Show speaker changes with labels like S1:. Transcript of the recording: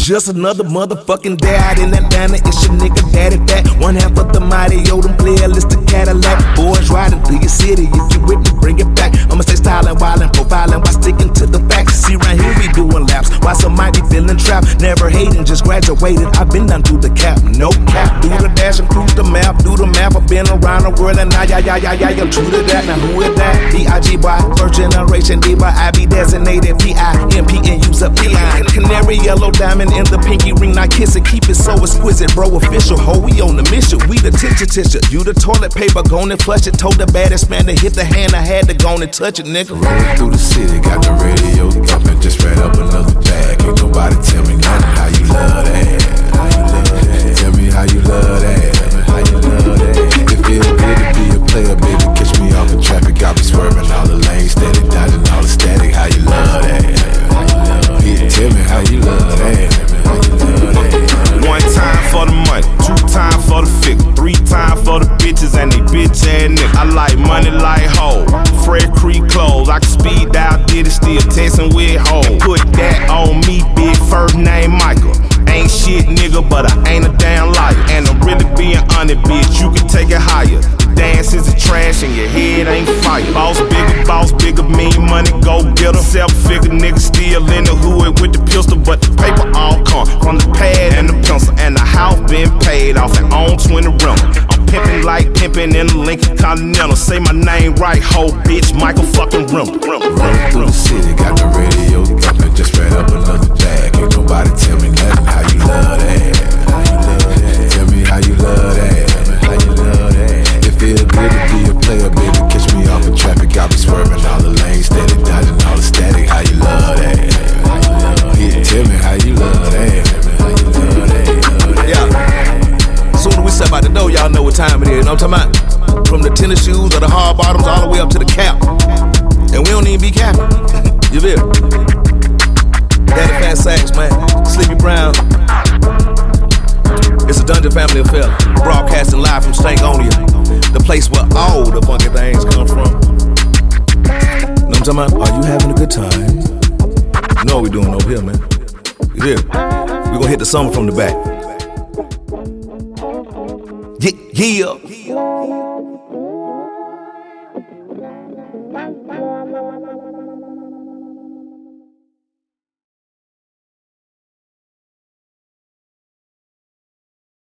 S1: Just another motherfucking day out in Atlanta. It's your nigga Daddy Fat. One half of the mighty Odom playlist, the Cadillac. Boys riding through your city. If you with me, bring it back. I'ma stay styling, wildin', profiling while sticking to the facts. See, right here we doing laps, while some might be feeling trapped. Never hating, just graduated. I've been down through the cap, no cap. Do the dash and cruise the map, do the math. I've been around the world and now, I'm true to that. Now who is that? B.I.G. boy, first generation diva. I be designated P.I.M.P. and use up P.I. Canary yellow diamond in the pinky ring. Now kiss it, keep it so exquisite, bro. Official, ho, we on the mission. We the tissue. You the toilet paper, gone and flush it. Told the baddest man to hit the hand. I had to go and touch it, nigga.
S2: Rolling through the city, got the radio thumping. Just read up another bag. Ain't nobody tell me nothing. How you love that? How you love that? Tell me how you love that. How you love that? It feel good to be a player, baby. Catch me off the traffic, got me swerving all the lanes, steady dodging all the static. How you love that? How you love that? Tell me how you love that. How you love that?
S3: One time for the money, two times for the figure, three times for the bitches and they bitch ass niggas. I like money like hoe, Fred Creek clothes. I can speed dial, did it still texting with hoe. Put that on me, big first name Michael. Ain't shit nigga, but I ain't a damn liar. And I'm really being honest, bitch, you can take it higher. The dance is a trash and your head ain't fire. Boss bigger, mean money, go get her. Self-figure nigga still in the hood with the pistol, but the paper all come from the pad and the pencil. And the house been paid off and on 20 rental. I'm pimping like pimping in the Lincoln Continental. Say my name right, ho, bitch, Michael fucking Rimble.
S2: Rolling through the city, got the radio thumping. Just read up another bag. Ain't nobody tell me nothing. How you love that? How you love that? Tell me how you love that. How you love that? It feel good to be a player, baby. Catch me off the traffic, got me swerving all the lanes, steady dodging all the static. How you love that? How you love that? Tell me how you love that. How you love that?
S1: Yeah. Soon as we step out the door, y'all know what time it is. You know what I'm talking about? From the tennis shoes or the hard bottoms all the way up to the cap. And we don't even be capping. You feel? Daddy Fat Sax, man. Sleepy Brown. It's a Dungeon Family affair. Broadcasting live from Stankonia, the place where all the funky things come from. You know what I'm talking about? Are you having a good time? You know what we doing over here, man. You feel? We gonna hit the summer from the back. Yeah.